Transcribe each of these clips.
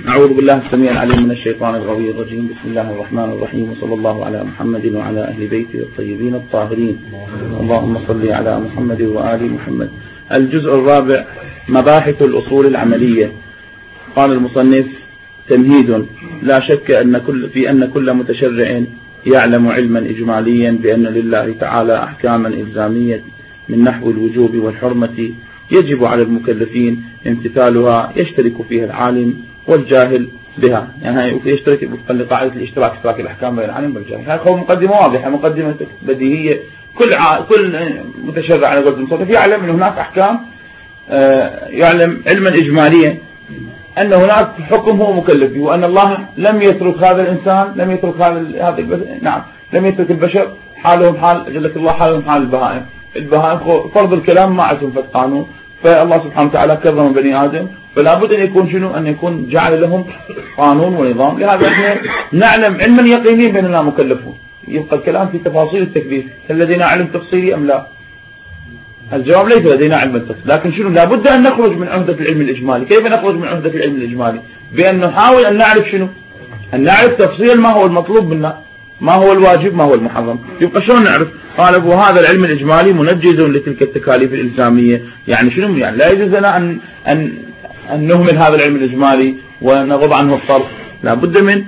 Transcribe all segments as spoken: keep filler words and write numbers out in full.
أعوذ بالله السميع العليم من الشيطان الغوي الرجيم. بسم الله الرحمن الرحيم، وصلى الله على محمد وعلى أهل بيته الطيبين الطاهرين. اللهم صل على محمد وآل محمد. الجزء الرابع، مباحث الأصول العملية. قال المصنف: تمهيد. لا شك أن كل في أن كل متشرع يعلم علما إجماليا بأن لله تعالى أحكاما إلزامية من نحو الوجوب والحرمة يجب على المكلفين امتثالها، يشترك فيها العالم والجاهل بها. يعني يشترك وفقا لقاعدة الاشتراك، اشتراك الأحكام بين العالم والجاهل. هذه هو مقدمة واضحة، مقدمة بديهية. كل ع... كل متشرع على قول المصنف يعلم أن هناك أحكام، آه يعلم علما إجماليا أن هناك حكم هو مكلف به، وأن الله لم يترك هذا الإنسان، لم يترك هذا هذا نعم لم يترك البشر حالهم حال جلك الله حالهم حال البهائم. البهائم فرض الكلام ما عندهم فد قانون، فالله سبحانه وتعالى كرم بني آدم، فلا بد أن يكون شنو؟ أن يكون جعل لهم قانون ونظام. لهذا احنا نعلم علما يقينيا بأننا مكلفون. يبقى الكلام في تفاصيل التكليف، هل لدينا علم تفصيلي أم لا؟ الجواب ليس لدينا علم التفصيل، لكن شنو؟ لابد أن نخرج من عهدة العلم الإجمالي. كيف نخرج من عهدة العلم الإجمالي؟ بأن نحاول أن نعرف شنو؟ أن نعرف تفصيل ما هو المطلوب منا، ما هو الواجب، ما هو المحرم. يبقى شلون نعرف؟ قال أبو هذا العلم الإجمالي منجز لتلك التكاليف الإلزامية. يعني شنو؟ يعني لا يجوز لنا أن أن أن نهمل هذا العلم الإجمالي ونغض عنه الطرف. لابد من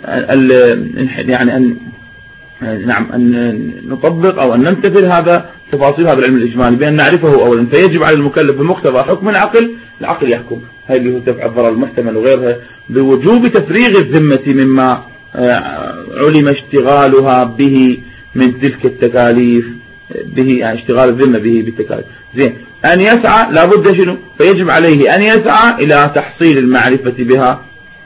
يعني أن نعم أن نطبق أو أن نمتثل هذا تفاصيل هذا العلم الإجمالي بأن نعرفه أولا. فيجب على المكلف بمقتضى حكم العقل، العقل يحكم، هاي اللي هو دفع الضرر المحتمل وغيرها، بوجوب تفريغ الذمة مما علم اشتغالها به من تلك التكاليف به، يعني اشتغال الذمة به بالتكاليف. زين، أن يسعى لابد شنو؟ فيجب عليه أن يسعى إلى تحصيل المعرفة بها،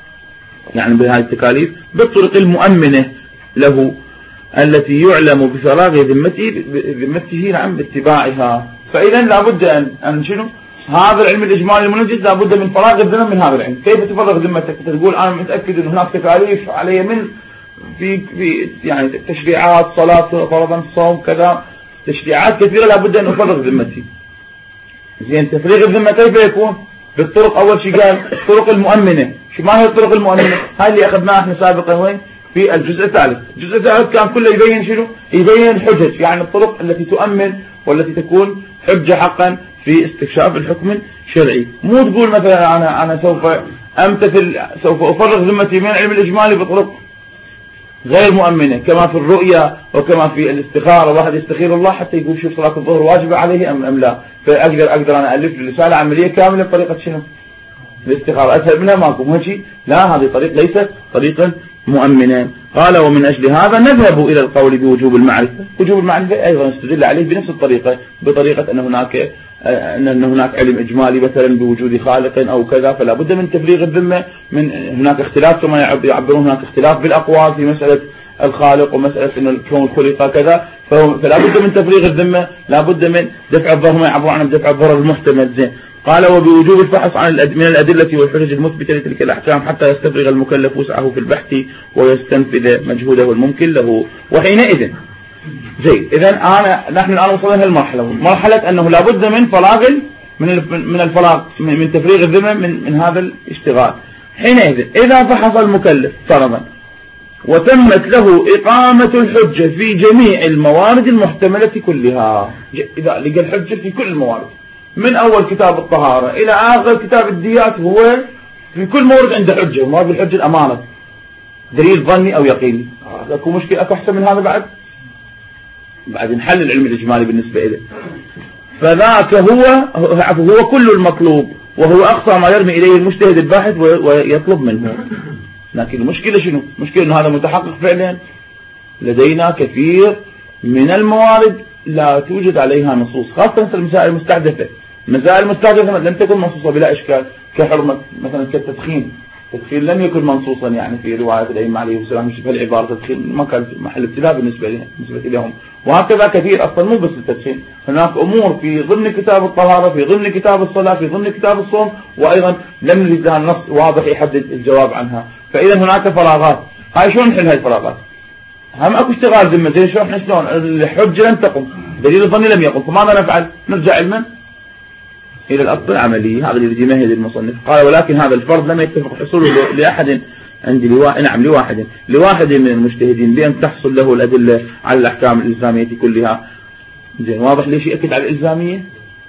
يعني بهذه التكاليف بالطرق المؤمنة له التي يعلم بفراغ ذمته ذمته نعم باتباعها. فإذا لابد أن أن شنو؟ هذا العلم الإجمالي المنجز لابد من فراغ الذمة من هذا العلم. كيف تفرغ ذمتك؟ تقول أنا متأكد أن هناك تكاليف علي من في في يعني تشريعات، صلاة فرضا، صوم، كذا تشريعات كثيرة لابد أن أفرغ ذمتي. زين، تفريغ الذمة كيف يكون؟ بالطرق. أول شيء قال الطرق المؤمنة. شو ما هي الطرق المؤمنة؟ هاي اللي أخذناها احنا سابقا وين؟ في الجزء الثالث. الجزء الثالث كان كله يبين شنو؟ يبين الحجج، يعني الطرق التي تؤمن والتي تكون حجة حقا في استكشاف الحكم الشرعي. مو تقول مثلا أنا أنا سوف أمتثل، سوف أفرغ ذمتي من العلم الإجمالي بطرق غير مؤمنة، كما في الرؤيا وكما في الاستخارة. واحد يستخير الله حتى يقول شوف صلاة الظهر واجبة عليه أم أم لا، فأقدر أقدر أنا ألف رسالة عملية كاملة بطريقة شنو؟ الاستخارة. أسهل منها ماكو. مو شيء، لا، هذه طريق ليست طريقا مؤمنا. قال: ومن أجل هذا نذهب إلى القول بوجوب المعرفة. وجوب المعرفة أيضا استدل عليه بنفس الطريقة، بطريقة أن هناك أن هناك علم إجمالي مثلا بوجود خالق أو كذا، فلا بد من تفريغ الذمة. من هناك اختلاف كما يعبرون، هناك اختلاف بالأقوال في مسألة الخالق ومسألة أن الكون خلق كذا، فلا بد من تفريغ الذمة، لا بد من دفع الضرر، ما يعبرون عن دفع الضرر المحتمل. زين، قال: وبوجوب الفحص عن من الأدلة والحجج المثبتة لتلك الأحكام حتى يستفرغ المكلف وسعه في البحث ويستنفذ مجهوده الممكن له. وحينئذ زين، إذا أنا نحن الآن وصلنا للمرحلة، مرحلة أنه لابد من فراغ من من الفراغ من تفريغ الذمة من من هذا الاشتغال. حينئذ إذا فحص المكلف فرضا وتمت له إقامة الحجة في جميع الموارد المحتملة كلها، إذا لقى الحجة في كل الموارد من أول كتاب الطهارة إلى آخر كتاب الديات، هو في كل مورد عنده حجة، وما بالحجة الأمانة، دليل ظني أو يقيني. أكو مشكلة، أكو أحسن من هذا بعد؟ بعد نحل العلم الإجمالي بالنسبة إليه. فذاك هو هو كل المطلوب، وهو أقصى ما يرمي إليه المجتهد الباحث ويطلب منه. لكن المشكلة شنو؟ المشكلة أن هذا متحقق فعلا. لدينا كثير من الموارد لا توجد عليها نصوص، خاصة المسائل المستحدثة. المسائل المستحدثة لم تكن منصوصة بلا إشكال، كحرمة مثلا كالتدخين. التدخين لم يكن منصوصا يعني في رواية الأئمة عليه السلام، يشبه العبارة التدخين ما كان محل ابتلاء بالنسبة لهم بالنسبة لهم. وهكذا كثير، أصلا مو بس التدخين، هناك أمور في ضمن كتاب الطهارة، في ضمن كتاب الصلاة، في ضمن كتاب الصوم، وأيضا لم نجد لها نص واضح يحدد الجواب عنها. فإذا هناك فراغات. هاي شلون نحل هاي الفراغات؟ هم اكو اشتغال ذمة. زين، شلون شلون الحجة لم تقم، دليل الظني لم يقم، فماذا نفعل؟ نرجع علما إلى الأصل العملي. هذا الذي يمهد المصنف. قال ولكن هذا الفرض لم يتفق حصوله لأحد عندي لوا... نعم لواحد لواحد من المجتهدين بأن تحصل له الأدلة على الأحكام الإلزامية كلها. زين واضح ليش يأكد على الإلزامية؟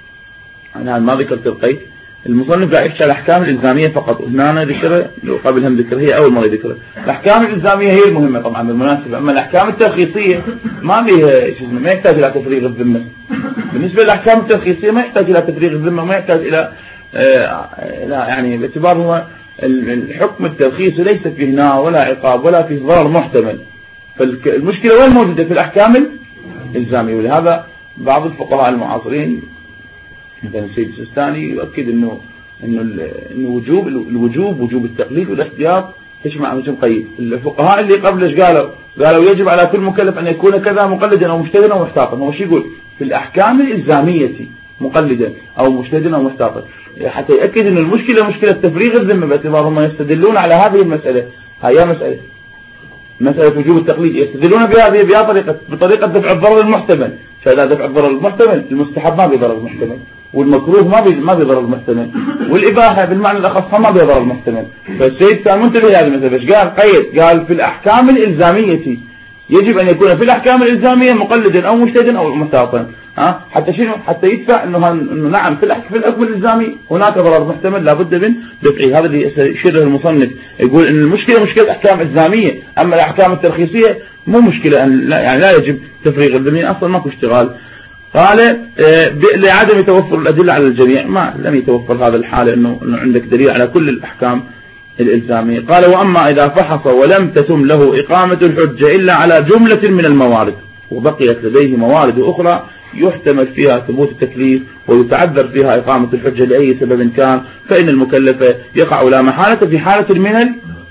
أنا ما ذكرت القيد. المصنف قاعد يحكي على الأحكام الإلزامية فقط، هنا أنا ذكرها قبل هم ذكرها، هي أول مرة ذكرها. الأحكام الإلزامية هي المهمة طبعا بالمناسبة، أما الأحكام الترخيصية ما بيها شو اسمه، ما يحتاج إلى تفريغ الذمة. بالنسبة للأحكام الترخيصية ما يحتاج إلى تفريغ الذمة، وما يحتاج إلى آه لا يعني باعتبار هو الحكم الترخيصي ليس فيه نار ولا عقاب ولا فيه ضرر محتمل. فالمشكلة وين موجودة؟ في الأحكام الإلزامية. ولهذا بعض الفقهاء المعاصرين مثلا السيد السيستاني يؤكد انه انه انه وجوب الوجوب وجوب التقليد والاحتياط تجمع مثل قيد. الفقهاء اللي قبلش قالوا قالوا يجب على كل مكلف ان يكون كذا مقلدا او مجتهدا او محتاطا. هو شو يقول؟ في الاحكام الالزاميه مقلدا او مجتهدا او محتاطا، حتى ياكد ان المشكله مشكله تفريغ الذمه، باعتبار هم يستدلون على هذه المساله. هي مساله مساله وجوب التقليد يستدلون بها بها طريقه بطريقه دفع الضرر المحتمل. فاذا دفع الضرر المحتمل المستحب ما بضرر المحتمل، والمكروه ما بي ما بضرر المحتمل، والإباحة بالمعنى الأخص ما بضرر المحتمل. فالسيد كان منتبه لهذه المسألة. ايش قال؟ قيد، قال في الأحكام الإلزامية يجب أن يكون في الأحكام الإلزامية مقلدا أو مجتهدا أو محتاطا. ها حتى شنو؟ حتى يدفع إنه إنه نعم في في الحكم الإلزامي هناك ضرر محتمل لابد من دفعه. هذا اللي يشير له المصنف، يقول إن المشكلة مشكلة أحكام إلزامية، أما الأحكام الترخيصية مو مشكلة، أن لا يعني لا يجب تفريغ الذمة، أصلا ماكو اشتغال. قال لعدم توفر الأدلة على الجميع، ما لم يتوفر هذا الحالة إنه إنه عندك دليل على كل الأحكام الإلزامية. قال وأما إذا فحص ولم تتم له إقامة الحجة إلا على جملة من الموارد، وبقيت لديه موارد أخرى يحتمل فيها ثبوت التكليف ويتعذر فيها إقامة الحجة لأي سبب كان، فإن المكلف يقع لا محالة في حالة من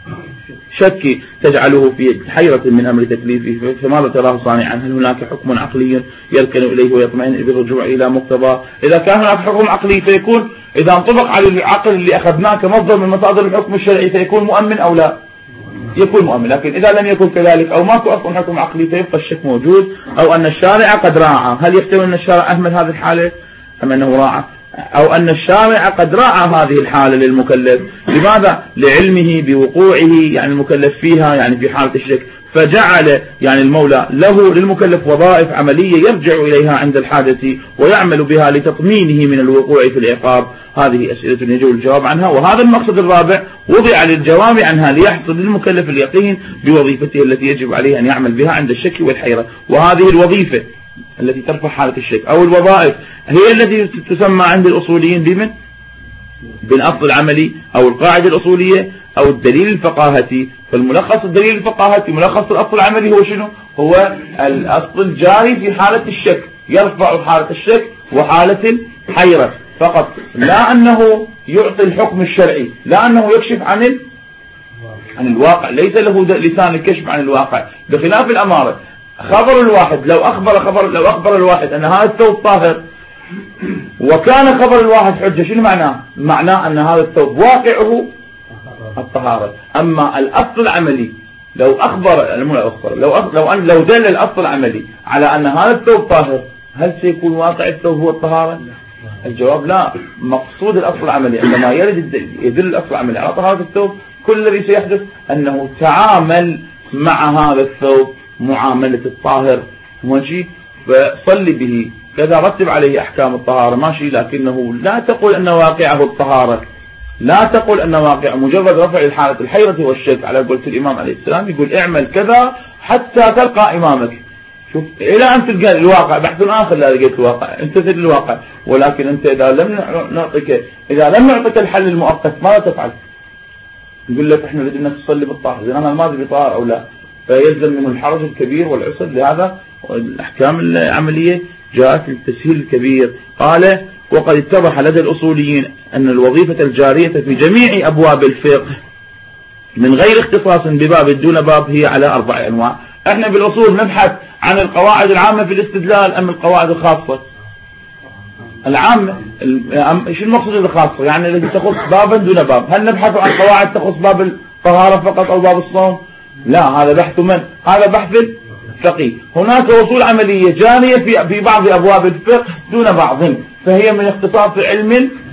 شك تجعله في حيرة من أمر تكليفه. فماذا تراه صانعا؟ هل هناك حكم عقلي يركن إليه ويطمئن بالرجوع إلى مقتضى؟ إذا كان هناك حكم عقلي فيكون إذا انطبق على العقل اللي أخذناه كمصدر من مصادر الحكم الشرعي فيكون مؤمن أو لا؟ يكون مؤمن. لكن إذا لم يكن كذلك أو ماكو أصلا حكم عقلي فيبقى الشك موجود، أو أن الشارع قد راعى. هل يحتمل أن الشارع أهمل هذه الحالة أم أنه راعى؟ أو أن الشارع قد راعى هذه الحالة للمكلف. لماذا؟ لعلمه بوقوعه يعني المكلف فيها، يعني في حالة الشك، فجعل يعني المولى له للمكلف وظائف عملية يرجع إليها عند الحاجة ويعمل بها لتطمينه من الوقوع في العقاب. هذه أسئلة يجوز الجواب عنها. وهذا المقصد الرابع وضع للجواب عنها ليحصل للمكلف اليقين بوظيفته التي يجب عليه أن يعمل بها عند الشك والحيرة. وهذه الوظيفة التي ترفع حالة الشك أو الوظائف هي التي تسمى عند الأصوليين بمن؟ بالأصل العملي أو القاعدة الأصولية أو الدليل الفقاهتي. فالملخص الدليل الفقاهتي ملخص الأصل العملي هو شنو؟ هو الأصل الجاري في حالة الشك، يرفع حالة الشك وحالة الحيرة فقط، لا أنه يعطي الحكم الشرعي، لا أنه يكشف عن عن الواقع، ليس له لسان الكشف عن الواقع. بخلاف الأمارة، خبر الواحد لو أخبر خبر لو أخبر الواحد أن هذا الثوب طاهر وكان خبر الواحد حجة، شنو معناه؟ معناه أن هذا الثوب واقعه الطهارة. أما الأصل العملي لو أخبر لو أخبر لو أخبر لو أن لو دل الأصل العملي على أن هذا الثوب طاهر، هل سيكون واقع الثوب هو الطهارة؟ الجواب لا. مقصود الأصل العملي عندما يرد يدل الأصل العملي على طهارة الثوب، كل الذي سيحدث أنه تعامل مع هذا الثوب معاملة الطاهر، ماشي، فصلي به كذا، رتب عليه أحكام الطهارة، ماشي، لكنه لا تقول أن واقعه الطهارة، لا تقول أن واقعه مجرد رفع الحالة الحيرة والشك على قولة الإمام عليه السلام، يقول اعمل كذا حتى تلقى إمامك. شوف إلى أن تلقى الواقع، بحث آخر لا لقيت الواقع، أنت تدري الواقع، ولكن أنت إذا لم نعطيك إذا لم نعطيك الحل المؤقت ماذا تفعل؟ يقول لك إحنا بدنا تصلي بالطاهر، زين أنا ما أدري طاهر أو لا، فيلزم منه الحرج الكبير والعسر. لهذا الأحكام العملية جاءت للتسهيل الكبير. قال وقد اتضح لدى الأصوليين أن الوظيفة الجارية في جميع أبواب الفقه من غير اختصاص بباب دون باب هي على أربع أنواع. احنا بالأصول نبحث عن القواعد العامة في الاستدلال أم القواعد الخاصة؟ العامة. شو المقصود الخاصة؟ يعني التي تخص بابا دون باب. هل نبحث عن قواعد تخص باب الطهارة فقط أو باب الصوم؟ لا، هذا بحث من؟ هذا بحث الفقيه. هناك أصول عملية جارية في في بعض أبواب الفقه دون بعض، فهي من اختصاص علم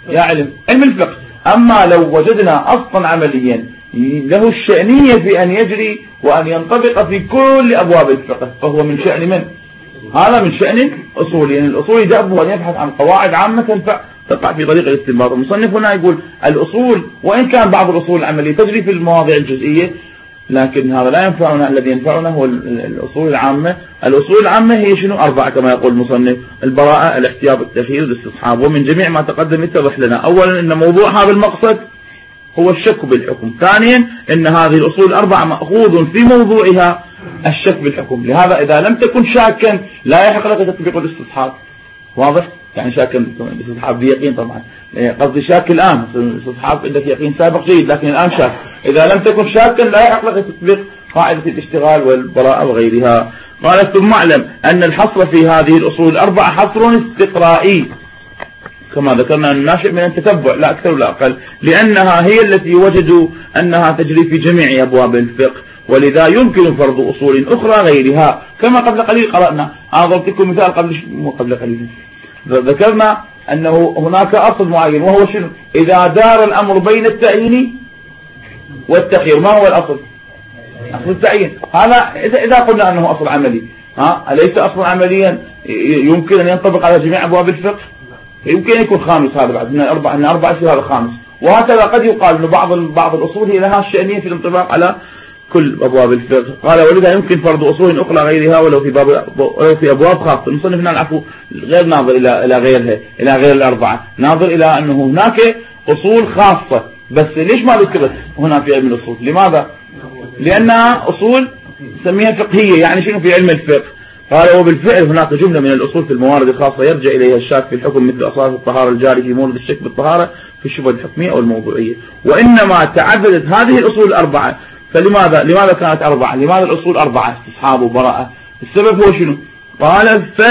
يا علم علم الفقه. أما لو وجدنا أصلا عمليا له الشأنية في أن يجري وأن ينطبق في كل أبواب الفقه فهو من شأن من؟ هذا من شأن أصولي. يعني الأصولي دأبه أن يبحث عن قواعد عامة تقع في طريق الاستنباط. المصنف هنا يقول الأصول وإن كان بعض الأصول العملية تجري في المواضيع الجزئية لكن هذا لا ينفعنا. الذي ينفعنا هو الأصول العامة. الأصول العامة هي شنو؟ أربعة كما يقول المصنف: البراءة، الاحتياط، التخيير، الاستصحاب. ومن جميع ما تقدم يتضح لنا أولا أن موضوع هذا المقصد هو الشك بالحكم. ثانيا أن هذه الأصول الأربعة مأخوذ في موضوعها الشك بالحكم. لهذا إذا لم تكن شاكا لا يحق لك تطبيق الاستصحاب. واضح؟ يعني شاك الاستصحاب بيقين طبعا، قصدي شاك الآن. الاستصحاب عندك يقين سابق جيد لكن الآن شاك. إذا لم تكن شاكا لا يحق لك تطبيق قاعدة الاشتغال والبراءة وغيرها. قال: ثم اعلم أن الحصر في هذه الأصول الأربعة حصر استقرائي كما ذكرنا، الناشئ من التتبع لا أكثر ولا أقل، لأنها هي التي وجدوا أنها تجري في جميع أبواب الفقه، ولذا يمكن فرض أصول أخرى غيرها كما قبل قليل قرأنا. أنا ضربتكم مثال قبل مو قبل قليل ذكرنا أنه هناك أصل معين وهو شنو؟ إذا دار الأمر بين التعيين والتخيير ما هو الأصل؟ أصل التعيين. هذا إذا قلنا أنه أصل عملي، ها أليس أصلا عمليا يمكن أن ينطبق على جميع أبواب الفقه؟ يمكن يكون خامس هذا بعد من الأربعة، من أربعة هذا خامس. وهكذا قد يقال أن بعض بعض الأصول هي لها الشأنية في الانطباق على كل أبواب الفقه. قال: ولذا يمكن فرض أصول أخرى غيرها ولو في باب ولو في أبواب خاصة. المصنف هنا العفو غير ناظر إلى إلى غيرها، إلى غير الأربعة، ناظر إلى أنه هناك أصول خاصة. بس ليش ما ذكرت هنا في علم الأصول؟ لماذا؟ لأنها أصول نسميها فقهية. يعني شنو في علم الفقه؟ قال: وبالفعل هناك جملة من الأصول في الموارد الخاصة يرجع إليها الشاك في الحكم مثل أصالة الطهارة الجاري في مورد الشك بالطهارة في الشبهة الحكمية أو الموضوعية. وإنما تعددت هذه الأصول الأربعة. فلماذا لماذا كانت أربعة؟ لماذا الأصول أربعة؟ استصحاب وبراءة. السبب هو شنو؟ قال: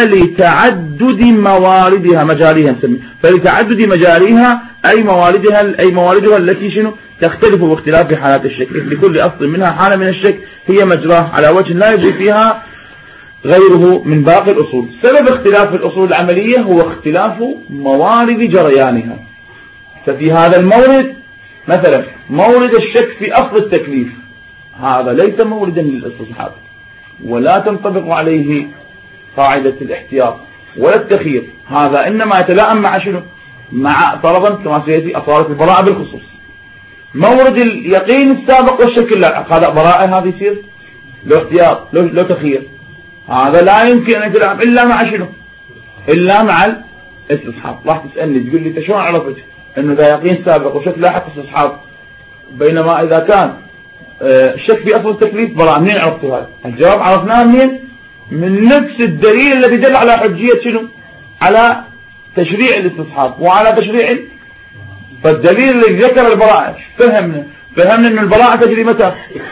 فلتعدد مواردها مجاريها نسمي فلتعدد مجاريها أي مواردها أي مواردها التي شنو تختلف باختلاف حالات الشك. لكل أصل منها حالة من الشك هي مجراه على وجه لا يجري فيها غيره من باقي الأصول. سبب اختلاف الأصول العملية هو اختلاف موارد جريانها. ففي هذا المورد مثلا مورد الشك في أصل التكليف هذا ليس موردا للاستصحاب ولا تنطبق عليه قاعدة الاحتياط ولا التخيير. هذا إنما يتلائم مع شنو؟ مع طلبا كما سيأتي أصالة البراءة بالخصوص. مورد اليقين السابق والشك لا هذا براءة، هذا يصير له احتياط له تخيير. هذا لا يمكن أن يتلائم إلا مع شنو؟ إلا مع الاستصحاب. راح تسألني تقول لي شلون عرفت إنه ذا يقين سابق وشك لاحق استصحاب بينما إذا كان الشك في أصل التكليف براءة؟ منين عرفتوا هذا؟ الجواب عرفناه منين؟ من نفس الدليل الذي دل على حجية شنو؟ على تشريع الاستصحاب وعلى تشريع. فالدليل الذي ذكر البراءة فهمنا فهمنا أن البراءة تجري متى؟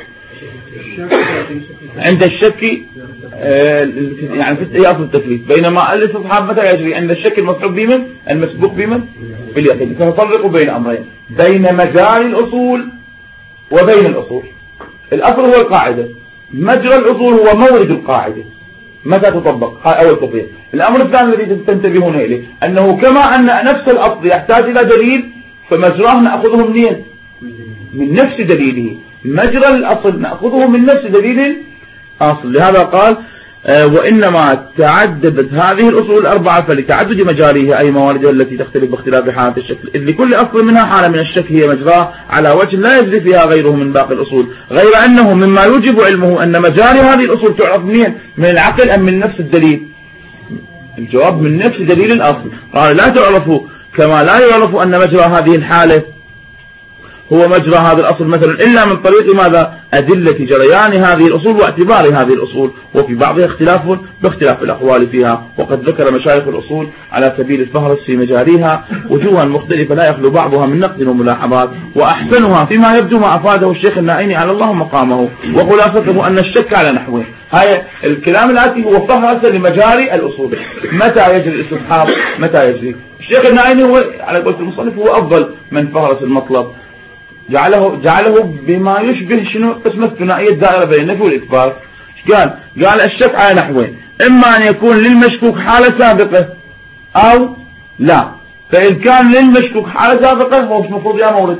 عند الشك يعني في أصل التكليف، بينما الاستصحاب متى يجري؟ عند الشك المصحوب بمن؟ المسبوق بمن؟ باليقين. فنفرق بين أمرين، بين مجاري الأصول وبين الأصول. الأصل هو القاعدة، مجرى الأصول هو مورد القاعدة متى تطبق أول تطبيق. الأمر الثاني الذي تنتبهون إليه أنه كما أن نفس الأصل يحتاج إلى دليل فمجراه نأخذه منين؟ من نفس دليله. مجرى الأصل نأخذه من نفس دليل أصل. لهذا قال: آه وإنما تعددت هذه الأصول الأربعة فلتعدد مجاريها أي مواردها التي تختلف باختلاف حالة الشكل، إذ لكل أصل منها حالة من الشك هي مجراه على وجه لا يجري فيها غيره من باقي الأصول، غير أنه مما يجب علمه أن مجاري هذه الأصول تعرف منين؟ من العقل أم من نفس الدليل؟ الجواب من نفس دليل الأصل. قال: لا تعرف كما لا يعرف أن مجرى هذه الحالة هو مجرى هذا الأصل مثلا إلا من طريق ماذا؟ أدلة جريان هذه الأصول واعتبار هذه الأصول، وفي بعضها اختلاف باختلاف الأقوال فيها. وقد ذكر مشايخ الأصول على سبيل الفهرس في مجاريها وجوها مختلفة لا يخلو بعضها من نقد وملاحظات، وأحسنها فيما يبدو ما أفاده الشيخ النائني على الله مقامه، وخلاصته أن الشك على نحوه. هاي الكلام الآتي هو فهرس لمجاري الأصول، متى يجري الاستصحاب متى يجري. الشيخ النائني هو على قولة المصنف هو أفضل من فهرس المطلب، جعله جعله بما يشبه شنو قسمة ثنائية الدائرة بين النفي والإثبات. قال قال الشك على نحوين، إما أن يكون للمشكوك حالة سابقة أو لا. فإن كان للمشكوك حالة سابقة هو المفروض يا مورد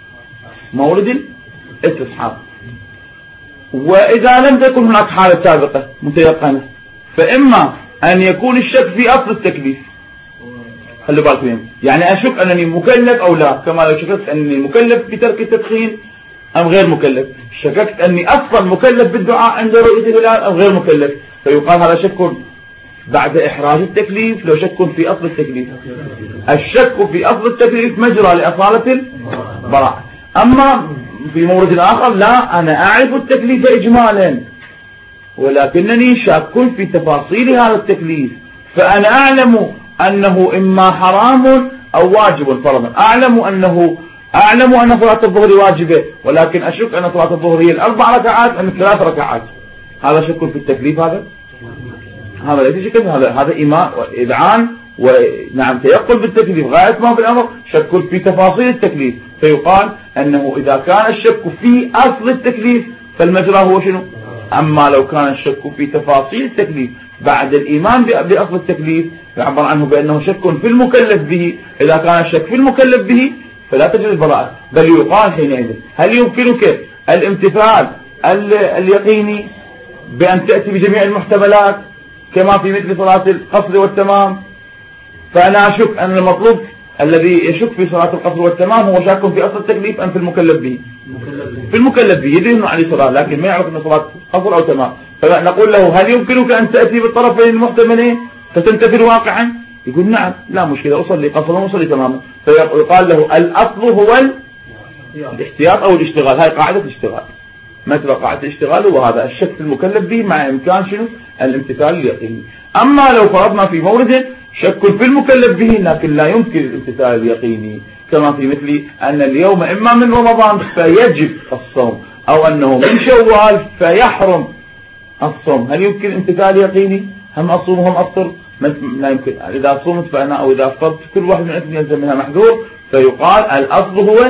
مورد الاستصحاب. وإذا لم تكن هناك حالة سابقة متيقنة فإما أن يكون الشك في أصل التكليف. خلي بالكم يعني أشك أنني مكلف أو لا، كما لو شككت أنني مكلف بترك التدخين أم غير مكلف، شككت أني أصلا مكلف بالدعاء عند رؤية الهلال أم غير مكلف، فيقال هذا شك بعد إحراج التكليف لو شك في أصل التكليف. الشك في أصل التكليف مجرى لأصالة البراءة. أما في مورد آخر لا، أنا أعرف التكليف إجمالا ولكنني شاك في تفاصيل هذا التكليف، فأنا أعلم أنه إما حرام أو واجب فرضا، أعلم أنه أعلم أن صلاة الظهر واجبة ولكن أشك أن صلاة الظهر هي الأربع ركعات أم الثلاث ركعات. هذا شك في التكليف، هذا هذا ليس شك، هذا هذا إيمان وإذعان ونعم تيقن بالتكليف غاية ما في الأمر شك في تفاصيل التكليف. فيقال أنه إذا كان الشك في أصل التكليف فالمجرى هو شنو؟ أما لو كان الشك في تفاصيل التكليف بعد الإيمان بأصل التكليف يعبر عنه بأنه شك في المكلف به. إذا كان الشك في المكلف به فلا تجوز البراءة، بل يقال حينئذ هل يمكنك الامتثال اليقيني بأن تأتي بجميع المحتملات كما في مثل صلاة القصر والتمام؟ فأنا أشك أن المطلوب الذي يشك في صلاة القصر والتمام هو شاك في أصل التكليف أم في المكلف به؟ في المكلف به، يدري أنه عليه صلاة لكن ما يعرف أنه صلاة قصر أو تمام، فنقول له هل يمكنك أن تأتي بالطرفين المحتملين فتنتفر واقعا؟ يقول نعم لا مشكلة، أصلي قصرا وأصلي تماما. فيقال له الأصل هو الاحتياط أو الاشتغال. هاي قاعدة الاشتغال، مثل قاعدة الاشتغال، وهذا الشك في المكلف به مع إمكان شنو الامتثال اليقيني. أما لو فرضنا في مورد شك في المكلف به لكن لا يمكن الامتثال اليقيني كما في مثل أن اليوم إما من رمضان فيجب الصوم أو أنه من شوال فيحرم الصوم، هل يمكن امتثال يقيني؟ هم أصوم هم أفطر؟ لا يمكن. إذا صمت فأنا أو إذا أفطرت كل واحد من الاثنين يلزم منها محذور. فيقال الأصل هو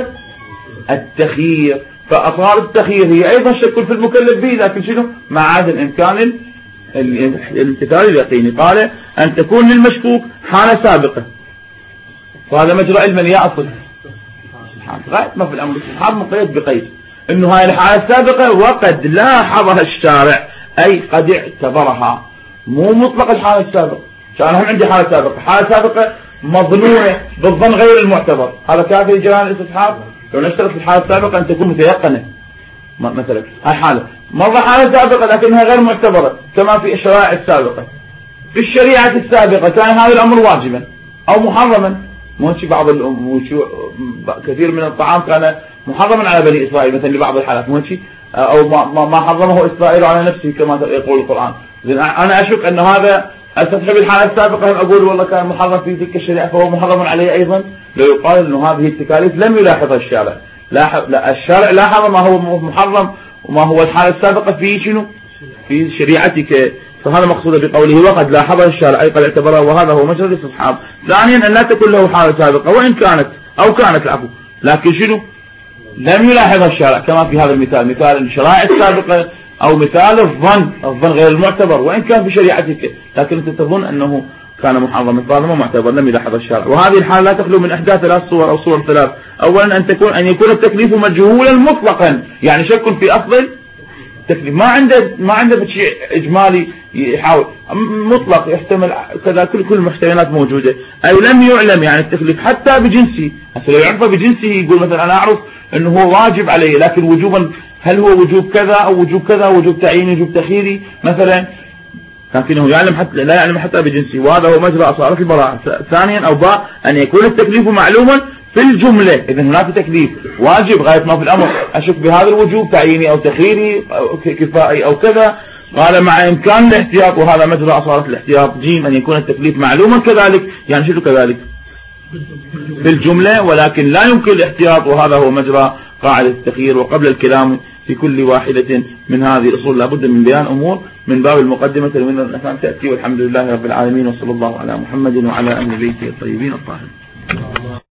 التخيير، فأصار التخيير هي أيضا شك في المكلف به لكن شنو مع عدم إمكان الامتثال اليقيني. قال أن تكون للمشكوك حالة سابقة، فهذا مجرى علما يا أصل غاية ما في الأمر الاستصحاب مقيد بقيد إنه هاي الحالة السابقة وقد لاحظها الشارع أي قد اعتبرها، مو مطلق الحالة السابقة. كان هم عندي حالة سابقة، حالة سابقة مظنونة بالظن غير المعتبر، هذا كافي لجريان الاستصحاب. لو نشترط في الحالة السابقة أن تكون متيقنة، مثلا هاي حالة مرة حالة سابقة لكنها غير معتبرة كما في الشرائع السابقة. في الشريعة السابقة كان هذا الأمر واجبا أو محرما، مو بعض كثير من الطعام كان محرما على بني إسرائيل مثلا لبعض الحالات، مو أو ما حرمه إسرائيل على نفسه كما يقول القرآن. أنا أشك أن هذا أستحب الحالة السابقة أقول والله كان محرم في تلك الشريعة فهو محرم عليه أيضا. لو يقال أن هذه التكاليف لم يلاحظها الشارع، لاحظ لا الشارع لاحظ ما هو محرم وما هو الحالة السابقة في شنو في شريعتك، فهذا مقصود بقوله وقد لاحظها الشارع أي قد اعتبره، وهذا هو مجرى الاستصحاب. ثانيا أن لا تكون له حالة سابقة وإن كانت أو كانت العفو لكن شنو لم يلاحظها الشارع كما في هذا المثال، مثال الشرائع السابقة أو مثال الظن الظن غير المعتبر وإن كان في شريعتك لكن أنت تظن أنه كان محرما فهذا ما معتبر لم يلاحظ الشارع. وهذه الحالة لا تخلو من إحدى ثلاث صور أو صور ثلاث. أولا أن تكون أن يكون التكليف مجهولا مطلقا، يعني شك في أصل التكليف ما عنده ما عنده شيء إجمالي يحاول مطلق يحتمل كذا كل كل المحتملات موجودة. أو لم يعلم يعني التكليف حتى بجنسه، لو يعرفه بجنسه يقول مثلا أنا أعرف أنه هو واجب عليه لكن وجوبا هل هو وجوب كذا أو وجوب كذا وجوب تعييني وجوب تخييري مثلا، لكنه يعلم حتى لا يعلم حتى بجنسه، وهذا هو مجرى أصالة البراءة. ثانيا أو باء أن يكون التكليف معلوما في الجملة، إذا هناك تكليف واجب غاية ما في الأمر أشك بهذا الوجوب تعييني أو تخييري أو كفائي أو كذا، قال مع إمكان الاحتياط وهذا مجرى أصالة الاحتياط. جيم أن يكون التكليف معلوما كذلك يعني شنو كذلك في الجملة ولكن لا يمكن الاحتياط وهذا هو مجرى قاعدة التخيير. وقبل الكلام في كل واحدة من هذه الأصول لابد من بيان أمور من باب المقدمة من الأفهام تأتي، والحمد لله رب العالمين وصلى الله على محمد وعلى أهل بيته الطيبين الطاهرين.